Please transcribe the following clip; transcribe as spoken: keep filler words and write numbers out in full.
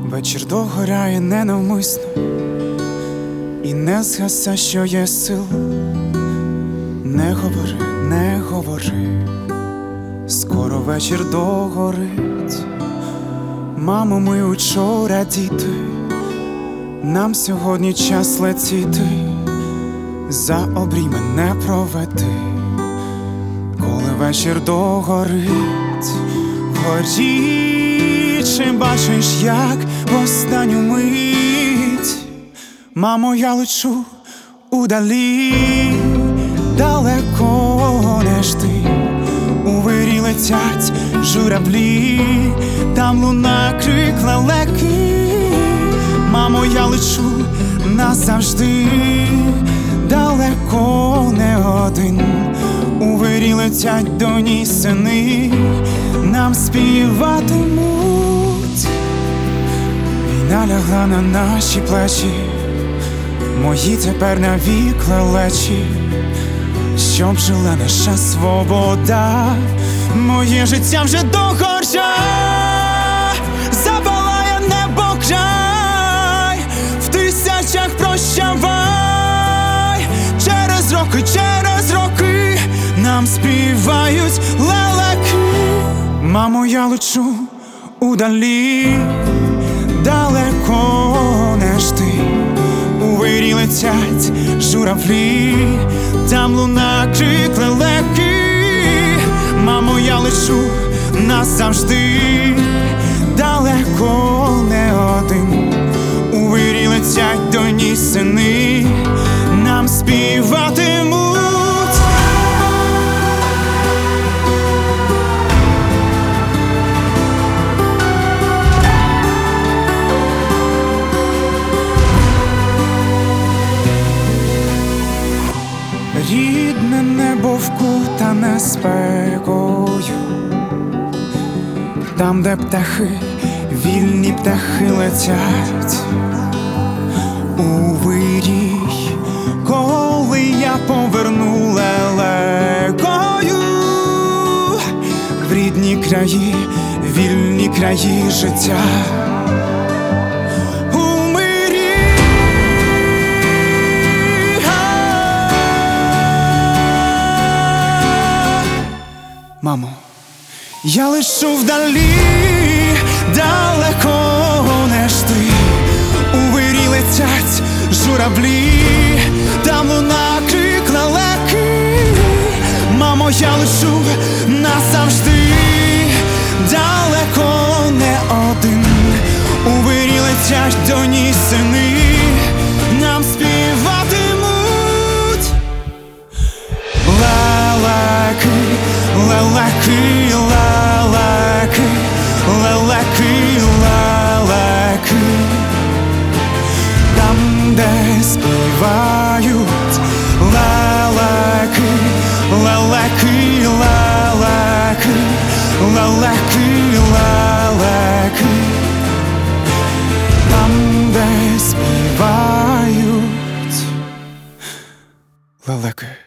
Вечір догоряє ненавмисно, і не згаса, що є сил. Не говори, не говори, скоро вечір догорить. Мамо, ми учора діти, нам сьогодні час летіти. За обрій мене проведи, коли вечір догорить. Вгорі чи бачиш, як в останню мить, мамо, я лечу удалі, далеко не жди. У вирі летять журавлі, там луна крик лелеки. Мамо, я лечу назавжди, далеко не один. У вирі летять до ній сини, нам співатимуть. Війна лягла на наші плечі, мої тепер навік лелечі. Щоб жила наша свобода, моє життя вже догоря. Запалає небо край, в тисячах прощавай. Через роки, через роки нам співають лелеки. Мамо, я лечу удалі, далеко не жди. У вирі летять журавлі, там луна крик лелеки. Мамо, я лечу назавжди, далеко не один. У вирі летять до ній сини, нам співатимуть. Рідне небо вкутане спекою, там, де птахи, вільні птахи летять. У вирій, коли я поверну лелекою, в рідні краї, вільні краї життя. Мамо, я лечу вдалі, далеко не жди. У вирі летять журавлі, там луна крик лелеки. Мамо, я лечу назавжди, далеко не один. У вирі летять до ній сини, нам співатимуть лелеки. Лелеки, лелеки, лелеки, лелеки. Там, де співають лелеки, лелеки, лелеки, лелеки, лелеки. Там, де співають лелеки.